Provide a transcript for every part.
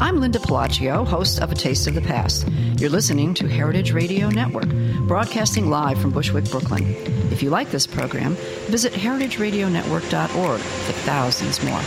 I'm Linda Palaccio, host of A Taste of the Past. You're listening to Heritage Radio Network, broadcasting live from Bushwick, Brooklyn. If you like this program, visit heritageradionetwork.org for thousands more.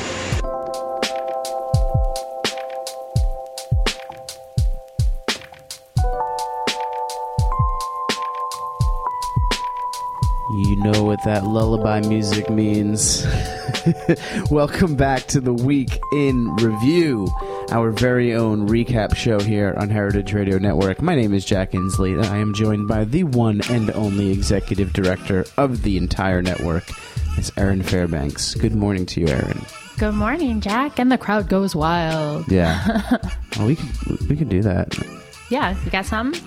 You know what that lullaby music means. Welcome back to the Week in Review, our very own recap show here on Heritage Radio Network. My name is Jack Inslee, and I am joined by the one and only executive director of the entire network, Ms. Erin Fairbanks. Good morning to you, Erin. Good morning, Jack. And the crowd goes wild. Yeah. Well, we could do that. Yeah. You got some?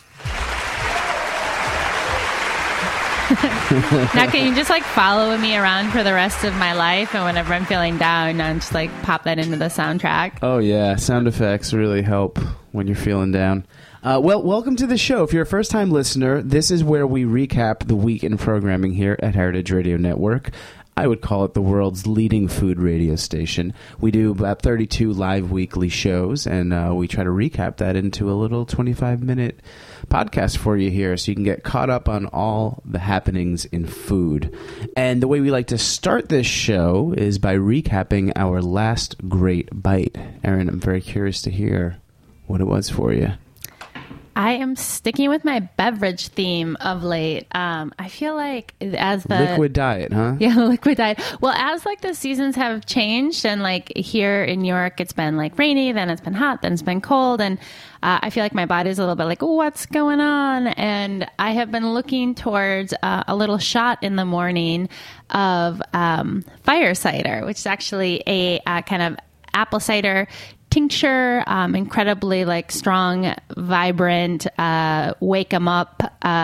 Now, can you just follow me around for the rest of my life? And whenever I'm feeling down, I'm just pop that into the soundtrack. Oh, yeah. Sound effects really help when you're feeling down. Well, welcome to the show. If you're a first-time listener, this is where we recap the week in programming here at Heritage Radio Network. I would call it the world's leading food radio station. We do about 32 live weekly shows, and we try to recap that into a little 25-minute podcast for you here so you can get caught up on all the happenings in food. And the way we like to start this show is by recapping our last great bite. Erin, I'm very curious to hear what it was for you. I am sticking with my beverage theme of late. I feel like as the liquid diet, huh? Yeah, liquid diet. Well, as the seasons have changed, and here in New York, it's been rainy, then it's been hot, then it's been cold, and I feel like my body's a little bit what's going on? And I have been looking towards a little shot in the morning of fire cider, which is actually a kind of apple cider tincture, incredibly strong, vibrant, wake 'em up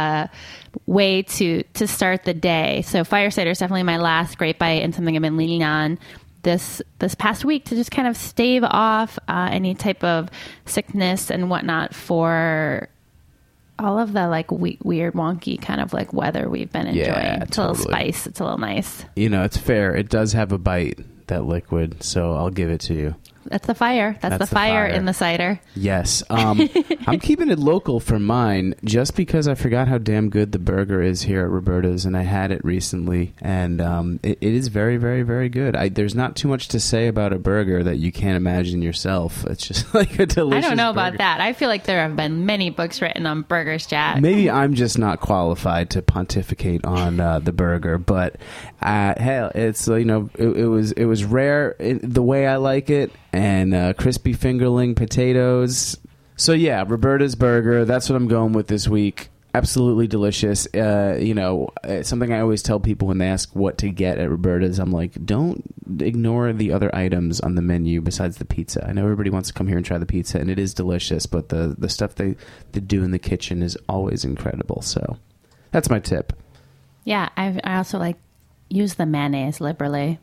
way to start the day. So fire cider is definitely my last great bite and something I've been leaning on this past week to just kind of stave off any type of sickness and whatnot for all of the weird wonky kind of weather we've been enjoying. Yeah, it's a little spice. It's a little nice. You know, it's fair. It does have a bite, that liquid, so I'll give it to you. That's the fire. That's the fire in the cider. Yes. I'm keeping it local for mine just because I forgot how damn good the burger is here at Roberta's, and I had it recently, and it is very, very, very good. There's not too much to say about a burger that you can't imagine yourself. It's just a delicious I don't know burger. about that. I feel like there have been many books written on burgers, Jack. Maybe I'm just not qualified to pontificate on the burger, but hell, it's it was rare the way I like it. And crispy fingerling potatoes. So yeah, Roberta's burger. That's what I'm going with this week. Absolutely delicious. Something I always tell people when they ask what to get at Roberta's. I'm like, don't ignore the other items on the menu besides the pizza. I know everybody wants to come here and try the pizza, and it is delicious. But the stuff they do in the kitchen is always incredible. So that's my tip. Yeah, I also use the mayonnaise liberally.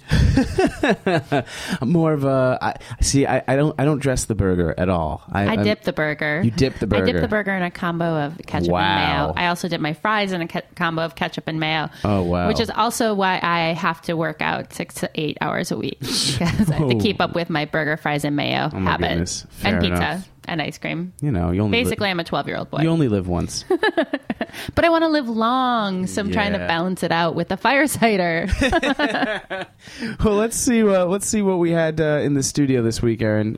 I'm more of a I don't dress the burger at all. I dip the burger. You dip the burger. I dip the burger in a combo of ketchup and mayo. I also dip my fries in a combo of ketchup and mayo. Oh wow! Which is also why I have to work out 6 to 8 hours a week because I have to keep up with my burger, fries, and mayo habit, and pizza enough. And ice cream. You only basically I'm a 12-year-old boy. You only live once. But I want to live long, so I'm trying to balance it out with the fire cider. Well, let's see what we had in the studio this week, Erin.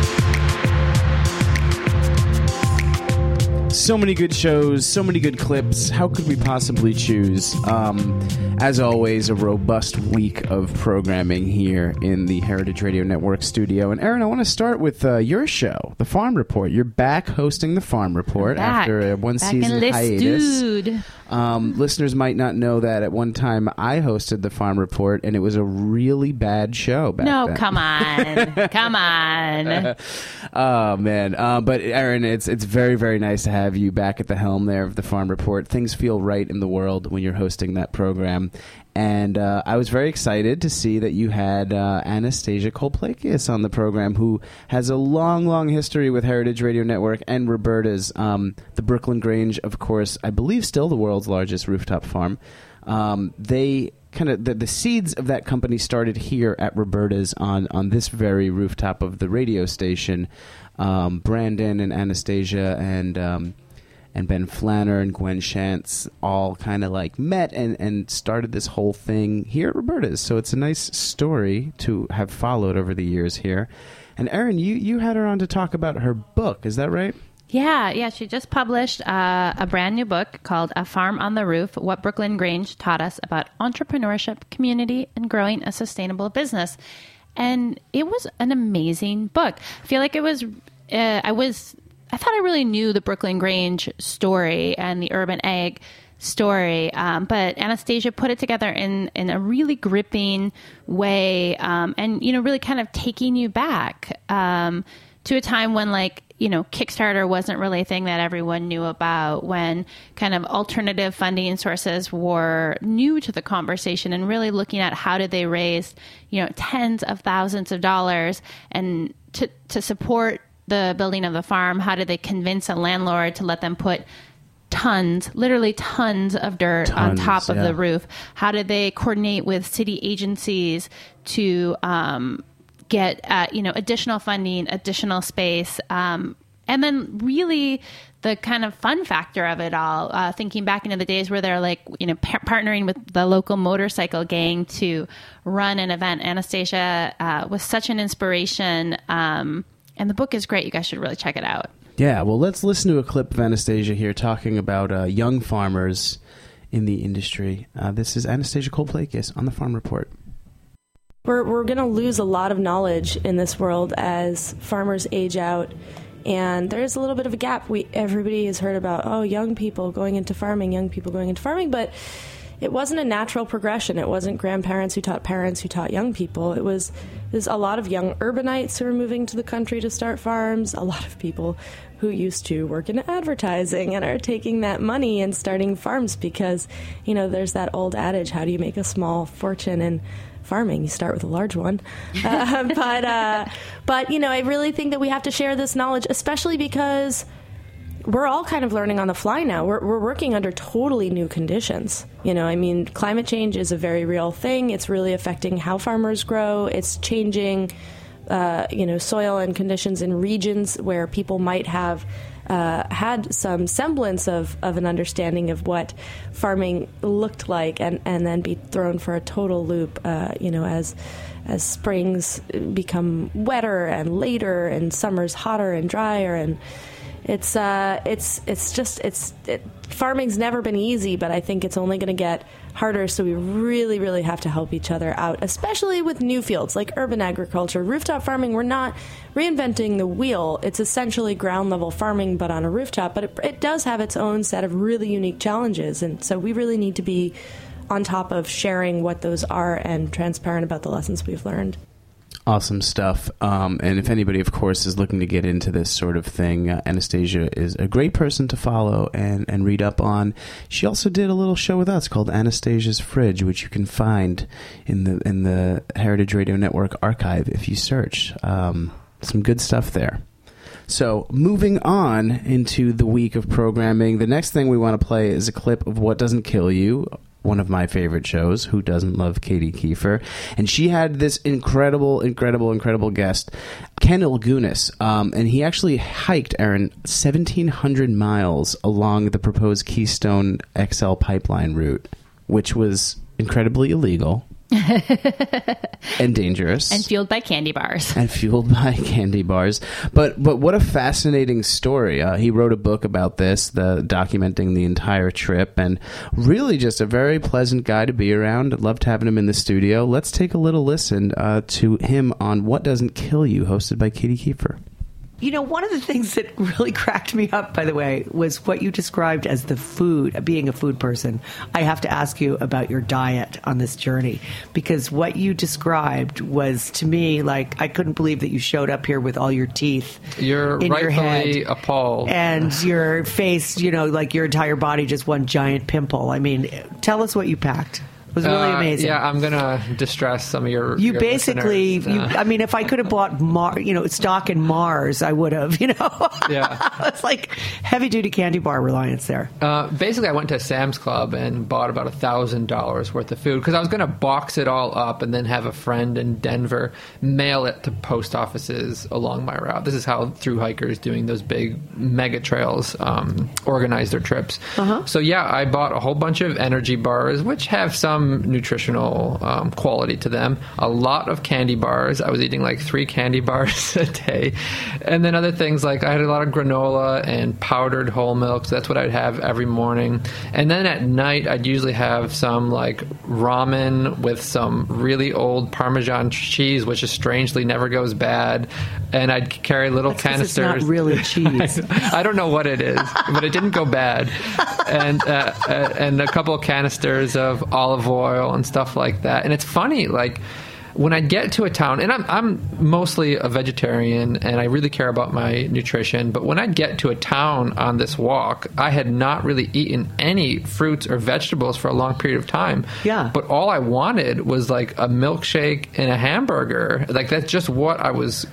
So many good shows, so many good clips. How could we possibly choose? As always, a robust week of programming here in the Heritage Radio Network studio. And Erin, I want to start with your show, The Farm Report. You're back hosting The Farm Report after a one-season hiatus. Dude. Listeners might not know that at one time I hosted The Farm Report, and it was a really bad show back then. No, come on. Come on. Oh, man. But, Erin, it's very, very nice to have you back at the helm there of The Farm Report. Things feel right in the world when you're hosting that program. And I was very excited to see that you had Anastasia Kolplakias on the program, who has a long, long history with Heritage Radio Network and Roberta's. The Brooklyn Grange, of course, I believe still the world's largest rooftop farm. They kind of the seeds of that company started here at Roberta's on this very rooftop of the radio station. Brandon and Anastasia and Ben Flanner and Gwen Shantz all kind of like met and started this whole thing here at Roberta's. So it's a nice story to have followed over the years here. And Erin, you had her on to talk about her book. Is that right? Yeah. She just published a brand new book called A Farm on the Roof, What Brooklyn Grange Taught Us About Entrepreneurship, Community, and Growing a Sustainable Business. And it was an amazing book. I feel like it was, I thought I really knew the Brooklyn Grange story and the Urban Egg story, but Anastasia put it together in a really gripping way, and, really kind of taking you back to a time when, Kickstarter wasn't really a thing that everyone knew about, when kind of alternative funding sources were new to the conversation, and really looking at how did they raise, tens of thousands of dollars and to support the building of the farm. How did they convince a landlord to let them put literally tons of dirt on top of the roof? How did they coordinate with city agencies to get additional funding, additional space, and then really the kind of fun factor of it all, thinking back into the days where they're partnering with the local motorcycle gang to run an event. Anastasia was such an inspiration, and the book is great. You guys should really check it out. Yeah, well, let's listen to a clip of Anastasia here talking about young farmers in the industry. This is Anastasia Cole-Plakis on the Farm Report. We're going to lose a lot of knowledge in this world as farmers age out, and there's a little bit of a gap. Everybody has heard about, young people going into farming, but it wasn't a natural progression. It wasn't grandparents who taught young people. There's a lot of young urbanites who are moving to the country to start farms, a lot of people who used to work in advertising and are taking that money and starting farms because, there's that old adage, how do you make a small fortune in farming? You start with a large one. But I really think that we have to share this knowledge, especially because we're all kind of learning on the fly now. We're working under totally new conditions. Climate change is a very real thing. It's really affecting how farmers grow. It's changing, soil and conditions in regions where people might have had some semblance of an understanding of what farming looked like, and then be thrown for a total loop, as springs become wetter and later and summers hotter and drier, and farming's never been easy, but I think it's only going to get harder. So we really, really have to help each other out, especially with new fields like urban agriculture. Rooftop farming, we're not reinventing the wheel. It's essentially ground level farming, but on a rooftop. But it does have its own set of really unique challenges. And so we really need to be on top of sharing what those are and transparent about the lessons we've learned. Awesome stuff. And if anybody, of course, is looking to get into this sort of thing, Anastasia is a great person to follow and read up on. She also did a little show with us called Anastasia's Fridge, which you can find in the Heritage Radio Network archive if you search. Some good stuff there. So moving on into the week of programming, the next thing we want to play is a clip of What Doesn't Kill You, one of my favorite shows. Who doesn't love Katie Kiefer? And she had this incredible guest, Ken Ilgunis. And he actually hiked, Erin, 1,700 miles along the proposed Keystone XL pipeline route, which was incredibly illegal. And dangerous. And fueled by candy bars. But what a fascinating story. He wrote a book about this, documenting the entire trip, and really just a very pleasant guy to be around. Loved having him in the studio. Let's take a little listen to him on What Doesn't Kill You, hosted by Katie Kiefer. One of the things that really cracked me up, by the way, was what you described as the food, being a food person. I have to ask you about your diet on this journey, because what you described was, to me, like, I couldn't believe that you showed up here with all your teeth You're in your head. rightfully appalled. And your face, like your entire body just one giant pimple. I mean, tell us what you packed. It was really amazing. Yeah, I'm gonna distress some of your. You your basically, listeners. I mean, if I could have bought stock in Mars, I would have. Yeah, It's like heavy duty candy bar reliance there. Basically, I went to Sam's Club and bought about $1,000 worth of food because I was gonna box it all up and then have a friend in Denver mail it to post offices along my route. This is how thru hikers doing those big mega trails organize their trips. So yeah, I bought a whole bunch of energy bars, which have some nutritional quality to them. A lot of candy bars. I was eating like 3 candy bars a day. And then other things like I had a lot of granola and powdered whole milk. So that's what I'd have every morning. And then at night, I'd usually have some like ramen with some really old Parmesan cheese, which is strangely never goes bad. And I'd carry little canisters. It's not really cheese. I don't know what it is, but it didn't go bad. And a couple of canisters of olive oil and stuff like that. And it's funny, like when I get to a town, and I'm mostly a vegetarian and I really care about my nutrition, but when I get to a town on this walk, I had not really eaten any fruits or vegetables for a long period of time. Yeah. But all I wanted was like a milkshake and a hamburger. Like that's just what I was.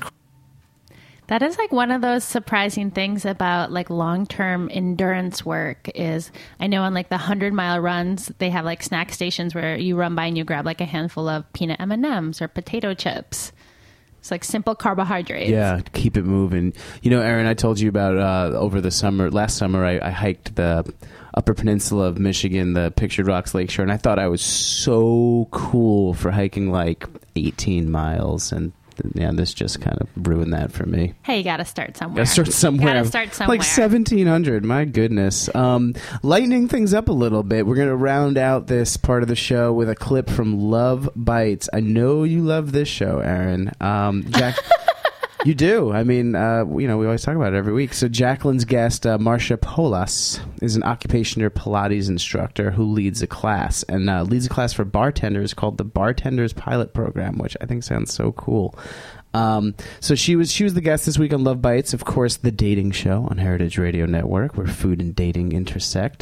That is like one of those surprising things about like long-term endurance work is I know on like the 100-mile runs, they have like snack stations where you run by and you grab like a handful of peanut M&Ms or potato chips. It's like simple carbohydrates. Yeah, keep it moving. Aaron, I told you about last summer, I hiked the Upper Peninsula of Michigan, the Pictured Rocks Lakeshore, and I thought I was so cool for hiking like 18 miles, and yeah, this just kind of ruined that for me. Hey, you got to start somewhere. Got to start somewhere. Like 1,700. My goodness. Lightening things up a little bit. We're going to round out this part of the show with a clip from Love Bites. I know you love this show, Aaron. Jack. You do. I mean, we always talk about it every week. So Jacqueline's guest, Marcia Polas, is an occupational Pilates instructor who leads a class for bartenders called the Bartenders Pilot Program, which I think sounds so cool. So she was the guest this week on Love Bites, of course, the dating show on Heritage Radio Network, where food and dating intersect.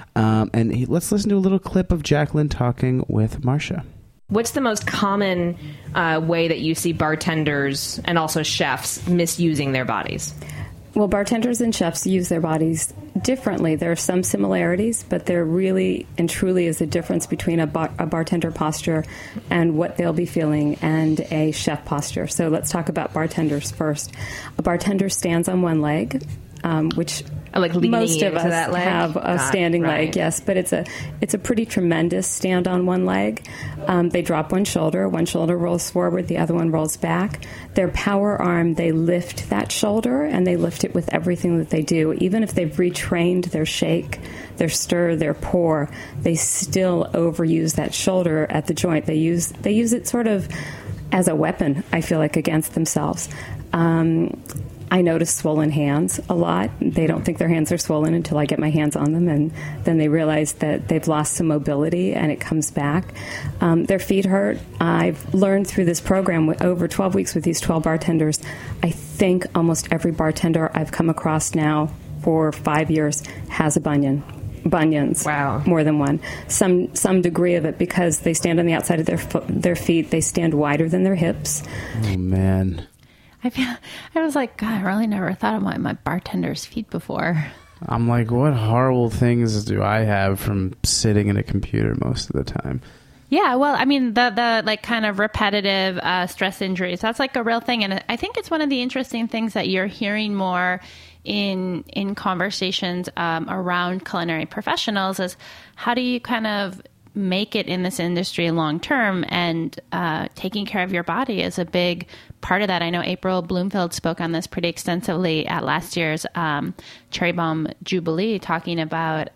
Let's listen to a little clip of Jacqueline talking with Marcia. What's the most common way that you see bartenders and also chefs misusing their bodies? Well, bartenders and chefs use their bodies differently. There are some similarities, but there really and truly is a difference between a bartender posture and what they'll be feeling and a chef posture. So let's talk about bartenders first. A bartender stands on one leg, which like most of us that leg? have a standing leg, yes, but it's a pretty tremendous stand on one leg. They drop one shoulder rolls forward, the other one rolls back. Their power arm, they lift that shoulder and they lift it with everything that they do. Even if they've retrained their shake, their stir, their pour, they still overuse that shoulder at the joint. They use it sort of as a weapon, I feel like, against themselves. I notice swollen hands a lot. They don't think their hands are swollen until I get my hands on them, and then they realize that they've lost some mobility and it comes back. Their feet hurt. I've learned through this program, with over 12 weeks with these 12 bartenders, I think almost every bartender I've come across now for 5 years has a bunions. Wow. More than one. Some degree of it, because they stand on the outside of their feet. They stand wider than their hips. Oh, man. I was like, God, I really never thought of my bartender's feet before. I'm like, what horrible things do I have from sitting in a computer most of the time? Yeah, well, I mean, the like kind of repetitive stress injuries, that's like a real thing. And I think it's one of the interesting things that you're hearing more in conversations around culinary professionals is how do you kind of make it in this industry long term, and taking care of your body is a big part of that. I know April Bloomfield spoke on this pretty extensively at last year's Cherry Bomb Jubilee, talking about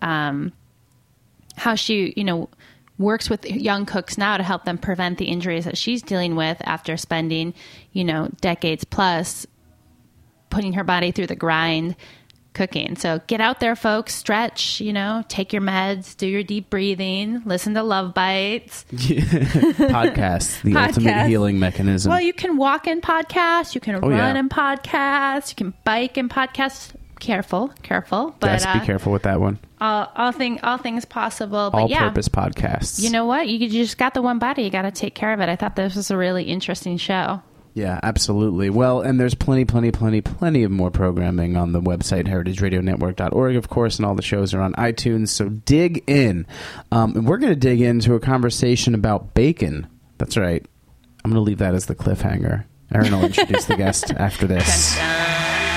how she, works with young cooks now to help them prevent the injuries that she's dealing with after spending, decades plus putting her body through the grind cooking. So get out there, folks, stretch, take your meds, do your deep breathing, listen to Love Bites. Podcasts, the ultimate healing mechanism. Well, you can walk in podcasts, you can run in podcasts, you can bike in podcasts. Careful. But yes, be careful with that one. All things possible. But All-purpose podcasts. You know what? You just got the one body. You got to take care of it. I thought this was a really interesting show. Yeah, absolutely. Well, and there's plenty of more programming on the website, heritageradionetwork.org, of course, and all the shows are on iTunes, so dig in. And we're going to dig into a conversation about bacon. That's right. I'm going to leave that as the cliffhanger. Erin will introduce the guest after this. Dun, dun.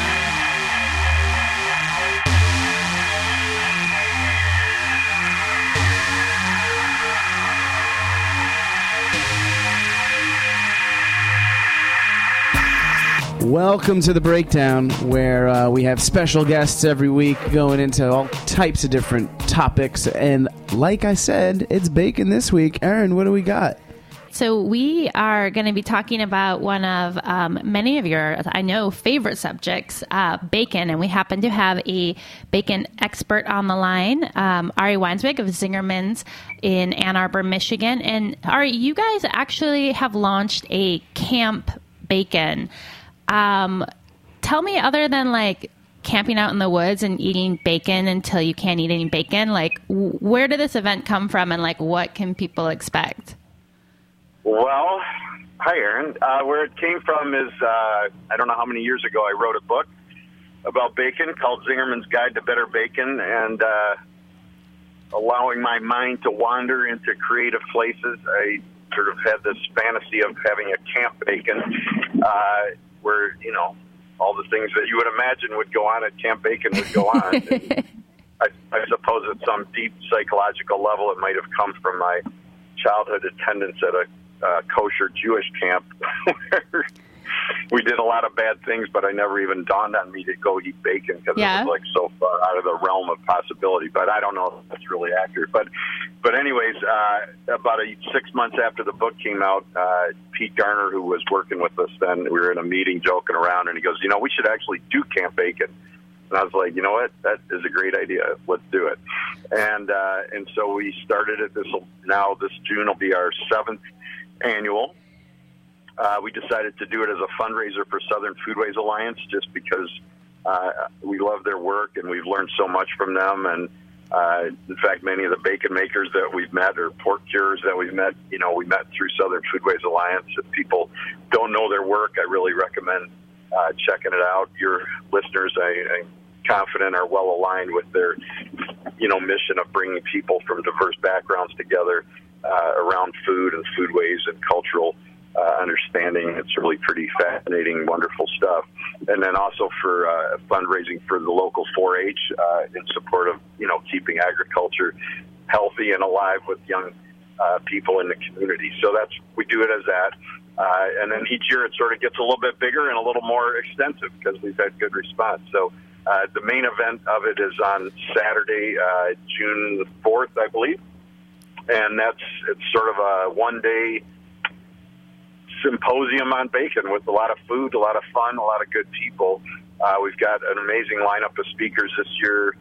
Welcome to the Breakdown, where we have special guests every week going into all types of different topics. And like I said, it's bacon this week. Erin, what do we got? So we are going to be talking about one of many of your, I know, favorite subjects, bacon. And we happen to have a bacon expert on the line, Ari Weinswig of Zingerman's in Ann Arbor, Michigan. And Ari, you guys actually have launched a Camp Bacon. Tell me, other than like camping out in the woods and eating bacon until you can't eat any bacon, like where did this event come from and like what can people expect? Well, hi, Erin. Where it came from is, I don't know how many years ago, I wrote a book about bacon called Zingerman's Guide to Better Bacon, and allowing my mind to wander into creative places, I sort of had this fantasy of having a camp bacon, where, you know, all the things that you would imagine would go on at Camp Bacon would go on. I suppose at some deep psychological level it might have come from my childhood attendance at a kosher Jewish camp where we did a lot of bad things, but I never even dawned on me to go eat bacon because it was like so far out of the realm of possibility. But I don't know if that's really accurate. But anyways, about 6 months after the book came out, Pete Garner, who was working with us then, we were in a meeting joking around, and he goes, you know, we should actually do Camp Bacon. And I was like, you know what? That is a great idea. Let's do it. And so we started it. This June will be our 7th annual. We decided to do it as a fundraiser for Southern Foodways Alliance just because we love their work and we've learned so much from them. And in fact, many of the bacon makers that we've met or pork curers that we've met, you know, we met through Southern Foodways Alliance. If people don't know their work, I really recommend checking it out. Your listeners, I'm confident, are well aligned with their, you know, mission of bringing people from diverse backgrounds together around food and foodways and cultural understanding. It's really pretty fascinating, wonderful stuff. And then also for fundraising for the local 4-H in support of, you know, keeping agriculture healthy and alive with young people in the community. So we do it as that. And then each year it sort of gets a little bit bigger and a little more extensive because we've had good response. So the main event of it is on Saturday, June 4th, I believe. And it's sort of a one-day symposium on bacon with a lot of food, a lot of fun, a lot of good people. We've got an amazing lineup of speakers this year.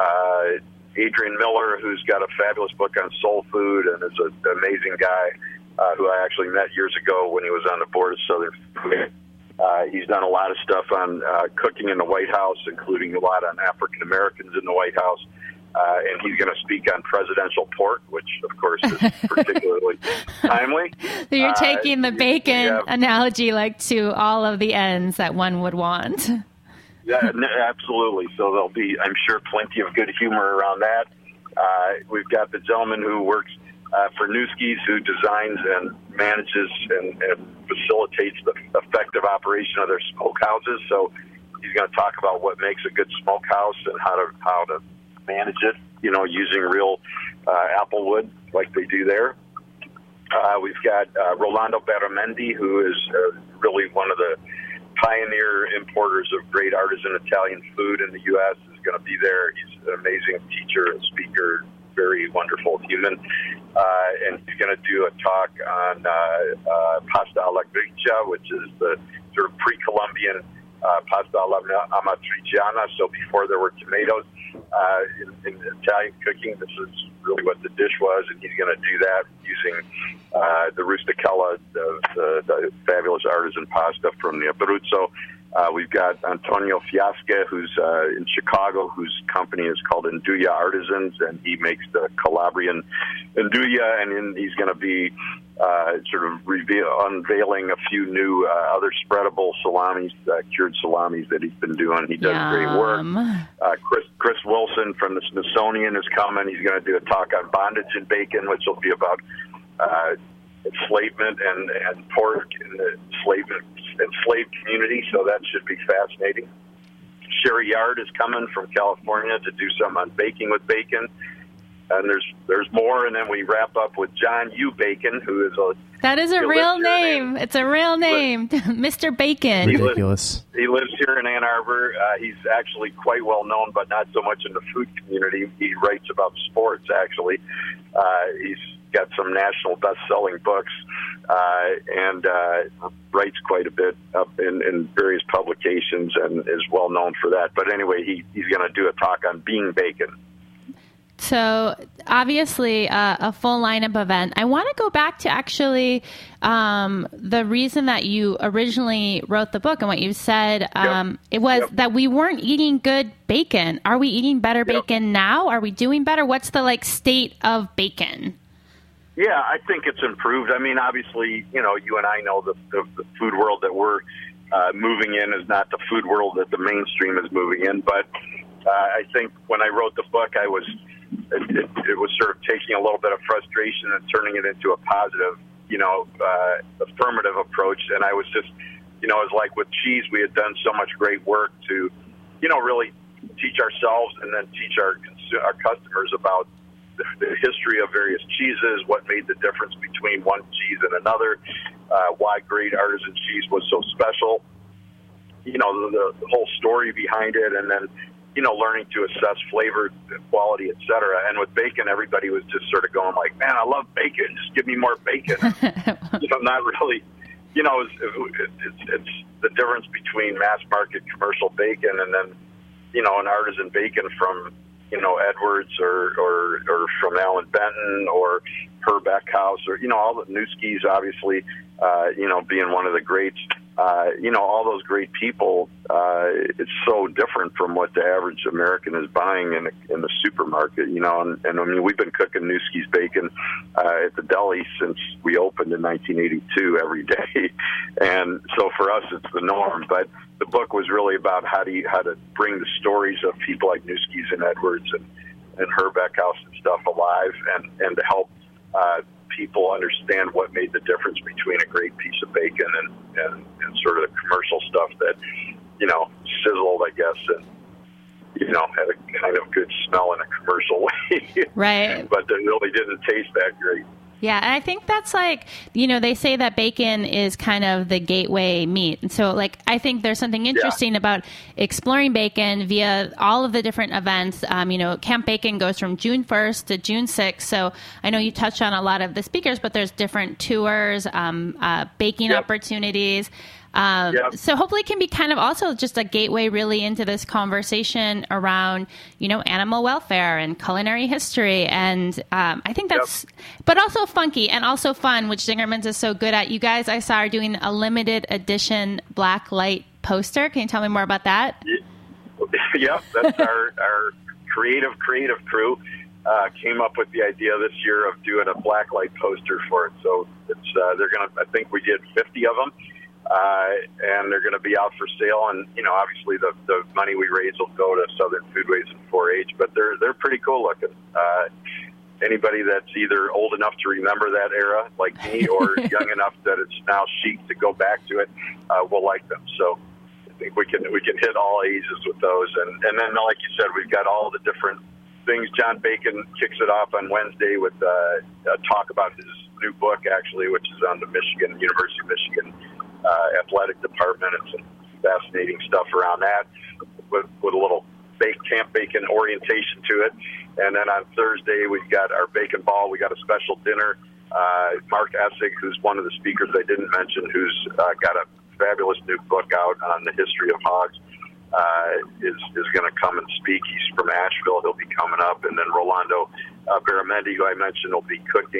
Adrian Miller, who's got a fabulous book on soul food and is an amazing guy who I actually met years ago when he was on the board of Southern Food. He's done a lot of stuff on cooking in the White House, including a lot on African Americans in the White House. And he's going to speak on presidential pork, which, of course, is particularly timely. So you're taking the bacon analogy like to all of the ends that one would want. Yeah, absolutely. So there'll be, I'm sure, plenty of good humor around that. We've got the gentleman who works for Newski's, who designs and manages and facilitates the effective operation of their smokehouses. So he's going to talk about what makes a good smokehouse and how to manage it, you know, using real apple wood like they do there. We've got Rolando Beramendi, who is really one of the pioneer importers of great artisan Italian food in the U.S., is going to be there. He's an amazing teacher and speaker, very wonderful human. And he's going to do a talk on pasta alla gricia, which is the sort of pre-Columbian pasta alla amatriciana. So before there were tomatoes in Italian cooking, this is really what the dish was, and he's going to do that using the rusticella, the fabulous artisan pasta from the Abruzzo. We've got Antonio Fiasca, who's in Chicago, whose company is called Nduja Artisans, and he makes the Calabrian Nduja, and he's going to be sort of unveiling a few new other spreadable salamis, cured salamis that he's been doing. He does great work. Chris Wilson from the Smithsonian is coming. He's going to do a talk on bondage and bacon, which will be about enslavement and pork in the enslaved community, so that should be fascinating. Sherry Yard is coming from California to do something on baking with bacon. And there's more, and then we wrap up with John U. Bacon, who is that is a real name. It's a real name, Mr. Bacon. Ridiculous. He lives here in Ann Arbor. He's actually quite well known, but not so much in the food community. He writes about sports, actually. He's got some national best-selling books and writes quite a bit up in various publications and is well known for that. But anyway, he's going to do a talk on being bacon. So obviously a full lineup event. I want to go back to actually the reason that you originally wrote the book and what you said. It was that we weren't eating good bacon. Are we eating better bacon now? Are we doing better? What's the state of bacon? Yeah, I think it's improved. I mean, obviously, you and I know the food world that we're moving in is not the food world that the mainstream is moving in. But I think when I wrote the book, it was sort of taking a little bit of frustration and turning it into a positive, affirmative approach. And I was just, it was like with cheese, we had done so much great work to, really teach ourselves and then teach our customers about the history of various cheeses, what made the difference between one cheese and another, why great artisan cheese was so special, the whole story behind it, and then, learning to assess flavor, quality, et cetera. And with bacon, everybody was just sort of going like, man, I love bacon. Just give me more bacon. Not really, it's the difference between mass market commercial bacon and then, an artisan bacon from, Edwards or from Alan Benton or Herb Eckhouse or, all the Newskis, obviously, being one of the greats, all those great people, it's so different from what the average American is buying in the supermarket, and I mean, we've been cooking Newski's bacon at the deli since we opened in 1982 every day. And so for us, it's the norm. But the book was really about how to bring the stories of people like Newski's and Edwards and Herb Eckhouse and stuff alive and to help people understand what made the difference between a great piece of bacon and sort of the commercial stuff that, sizzled, I guess, and, had a kind of good smell in a commercial way. Right. But it really didn't taste that great. Yeah, and I think that's they say that bacon is kind of the gateway meat. And so, I think there's something interesting about exploring bacon via all of the different events. Camp Bacon goes from June 1st to June 6th. So I know you touched on a lot of the speakers, but there's different tours, baking opportunities. So hopefully it can be kind of also just a gateway really into this conversation around, animal welfare and culinary history. And I think that's, but also funky and also fun, which Zingerman's is so good at. You guys, I saw, are doing a limited edition black light poster. Can you tell me more about that? Yep, that's our creative crew. Came up with the idea this year of doing a black light poster for it. So it's I think we did 50 of them. And they're going to be out for sale, and obviously the money we raise will go to Southern Foodways and 4-H. But they're pretty cool looking. Anybody that's either old enough to remember that era, like me, or young enough that it's now chic to go back to it, will like them. So I think we can hit all ages with those, and then like you said, we've got all the different things. John Bacon kicks it off on Wednesday with a talk about his new book, actually, which is on the University of Michigan athletic department, and some fascinating stuff around that with a little Camp Bacon orientation to it. And then on Thursday, we've got our bacon ball. We got a special dinner. Mark Essig, who's one of the speakers I didn't mention, who's got a fabulous new book out on the history of hogs, is going to come and speak. He's from Asheville. He'll be coming up. And then Rolando Baramendi, who I mentioned, will be cooking.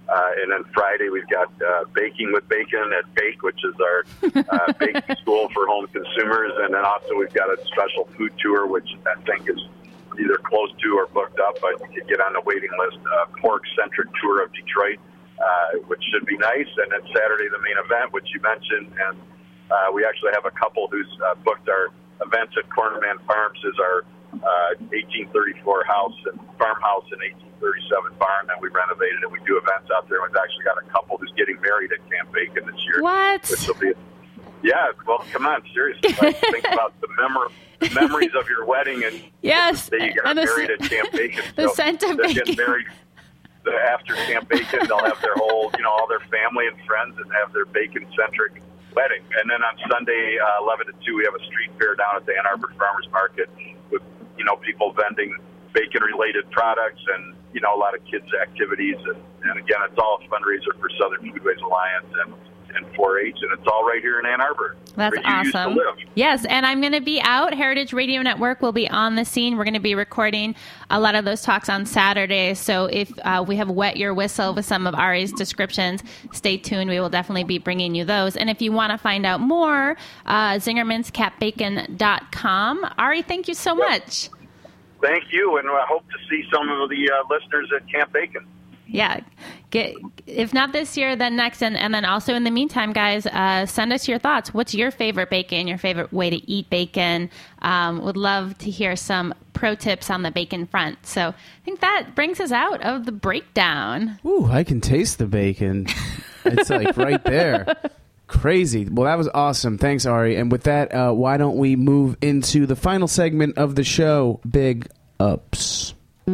And then Friday, we've got Baking with Bacon at Bake, which is our baking school for home consumers. And then also we've got a special food tour, which I think is either close to or booked up, but you can get on the waiting list, pork-centric tour of Detroit, which should be nice. And then Saturday, the main event, which you mentioned. And we actually have a couple who's booked our events at Cornerman Farms, is our 1834 house and farmhouse and 1837 barn that we renovated, and we do events out there. We've actually got a couple who's getting married at Camp Bacon this year. What? Which will be, yeah. Well, come on, seriously. Like, think about the memories of your wedding, and yes, that you got married at Camp Bacon. The so scent of they're bacon. getting married after Camp Bacon. They'll have their whole, all their family and friends, and have their bacon-centric wedding. And then on Sunday, 11 to 2, we have a street fair down at the Ann Arbor Farmers Market with people vending bacon-related products and, a lot of kids' activities. And again, it's all a fundraiser for Southern Foodways Alliance and 4-H, and it's all right here in Ann Arbor. That's where you used to awesome. live. Yes, and I'm going to be out. Heritage Radio Network will be on the scene. We're going to be recording a lot of those talks on Saturday. So if we have wet your whistle with some of Ari's descriptions, stay tuned. We will definitely be bringing you those. And if you want to find out more, zingermanscapbacon.com. Ari, thank you so much. Thank you, and I hope to see some of the listeners at Camp Bacon. Yeah. If not this year, then next. And then also in the meantime, guys, send us your thoughts. What's your favorite bacon, your favorite way to eat bacon? Would love to hear some pro tips on the bacon front. So I think that brings us out of the breakdown. Ooh, I can taste the bacon. It's like right there. Crazy. Well, that was awesome. Thanks, Ari. And with that, why don't we move into the final segment of the show, Big Ups.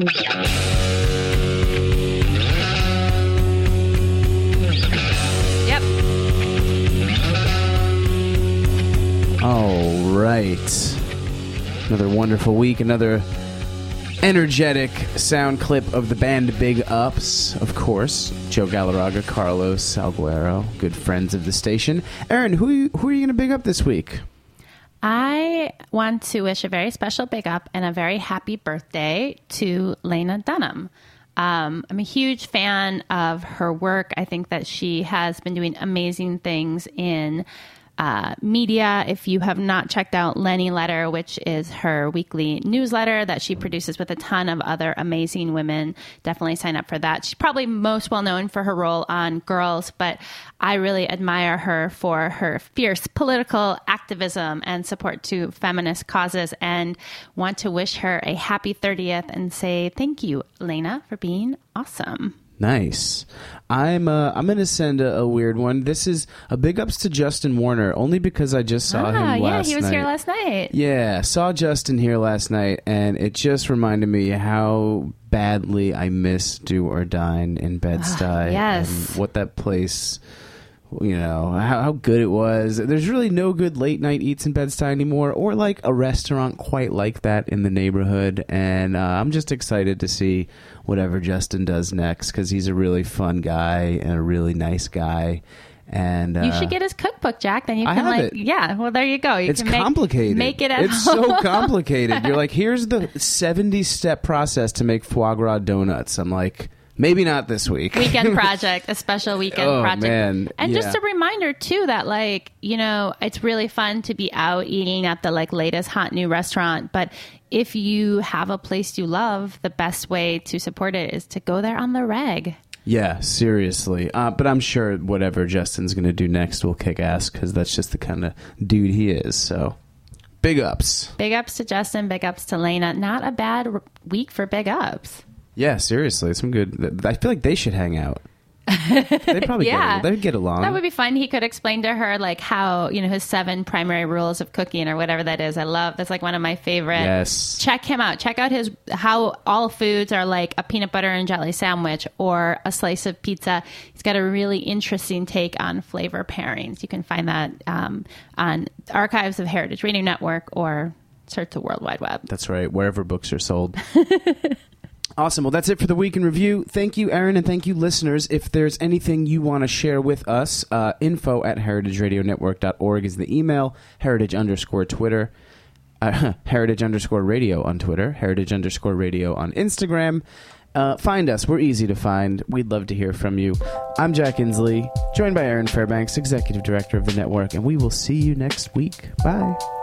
Yep. All right. Another wonderful week, another energetic sound clip of the band Big Ups, of course. Joe Galarraga, Carlos Salguero, good friends of the station. Aaron, who are you going to big up this week? I want to wish a very special big up and a very happy birthday to Lena Dunham. I'm a huge fan of her work. I think that she has been doing amazing things in media. If you have not checked out Lenny Letter, which is her weekly newsletter that she produces with a ton of other amazing women, definitely sign up for that. She's probably most well known for her role on Girls, but I really admire her for her fierce political activism and support to feminist causes, and want to wish her a happy 30th and say thank you, Lena, for being awesome. Nice. I'm going to send a weird one. This is a big ups to Justin Warner, only because I just saw him last night. Yeah, he was here last night. Yeah, saw Justin here last night, and it just reminded me how badly I miss Do or Dine in Bed-Stuy. Yes. And what that place, how good it was. There's really no good late night eats in Bed-Stuy anymore, or like a restaurant quite like that in the neighborhood. And I'm just excited to see whatever Justin does next, because he's a really fun guy and a really nice guy. And you should get his cookbook, Jack. Then you can yeah. Well, there you go. It's complicated. Make it at It's home. so complicated. You're like, here's the 70-step process to make foie gras donuts. I'm like, maybe not this week. Weekend project, a special weekend project. Man. And yeah. just a reminder too that it's really fun to be out eating at the latest hot new restaurant, but if you have a place you love, the best way to support it is to go there on the reg. Yeah, seriously. But I'm sure whatever Justin's going to do next will kick ass, because that's just the kind of dude he is. So, big ups. Big ups to Justin. Big ups to Lena. Not a bad week for big ups. Yeah, seriously. Some good. I feel like they should hang out. They'd probably they'd get along. That would be fun. He could explain to her how, his 7 primary rules of cooking or whatever that is. That's one of my favorite. Yes. Check him out. Check out how all foods are like a peanut butter and jelly sandwich or a slice of pizza. He's got a really interesting take on flavor pairings. You can find that on archives of Heritage Radio Network or search the World Wide Web. That's right. Wherever books are sold. Awesome. Well, that's it for the Week in Review. Thank you, Aaron, and thank you, listeners. If there's anything you want to share with us, info@heritageradionetwork.org is the email, heritage_Twitter, heritage_radio on Twitter, heritage_radio on Instagram, Find us. We're easy to find. We'd love to hear from you. I'm Jack Inslee, joined by Aaron Fairbanks, Executive Director of the network, and we will see you next week. Bye.